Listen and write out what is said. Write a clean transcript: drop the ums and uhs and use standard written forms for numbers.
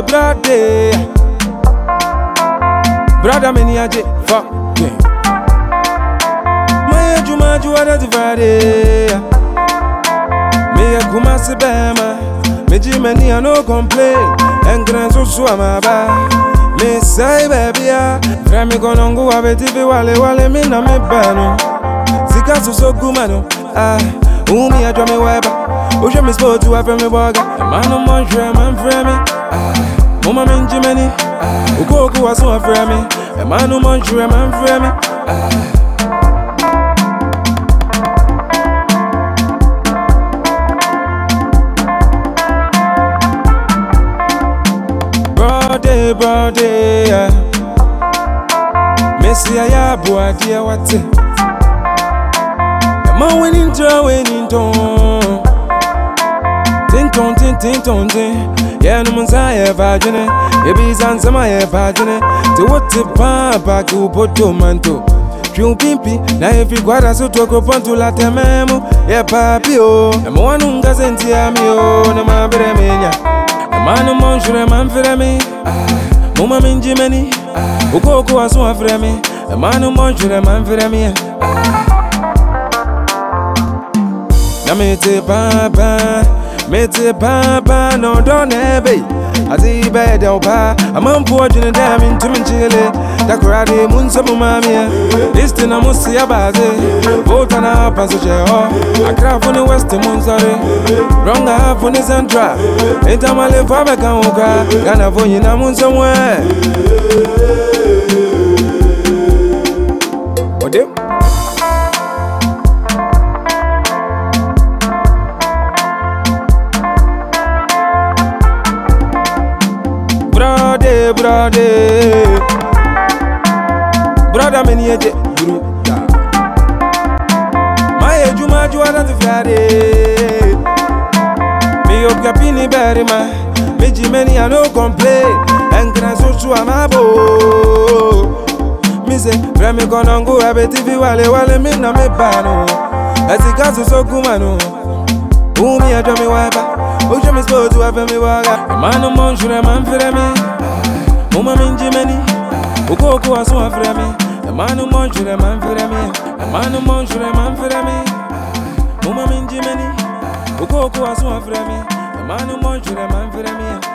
brother. Brother, many a fuck. My Juma Juara Friday. Me a Kumasi Bama. Me Jimmy, I no complain. And Grand Swama ba. Me say, baby, from me gonna go have a TV wale me na me bano. Sika so gumano. Umi a drum me wipe. Oje me sport to have me burger. Man no man frame me. Mama min Jimmy. Uko was so frame me. Man no man frame me. Brother, Messi ya boy dear what? Man winning ton. Tinton. Yeah, no man's I vagina. Baby sans my vagina. To what the papa to poto manto. Piu pimpi, na every guarda so to go ponto la tememo. Yeah, papio. I'm one who doesn't hear me, oh, no man bremenia. Man, no man should man for me. Mama min Jimmy, Uko was so afraid me. A man no man should man for me. Namete papa, no don't be. I see bed opa, a man poured in a dam into Chile. The karate moon some mamma. This thing I must see about it. Vote on our passage. I craft on the western moon, sorry. Wrong half on the central. Ain't a male fabric and oka. Gonna phone you na moon somewhere. What do? Brother, many a group. My Juma Juara Friday. Me your capini berry ma. Me Jimmy, I no complain. And Grand Swama bo. Me say, Remy gonna go have a TV wale me na me bano. As it got so gumano. Umi a drum me wiper. Oje me supposed to have me waga. Man no man should man for me. Mama min Jimmy. Uko was so afraid me. A man no man should man for me. A man no man should man for me. Mama min Jimmy. Uko was so afraid me. A man no man should man for me.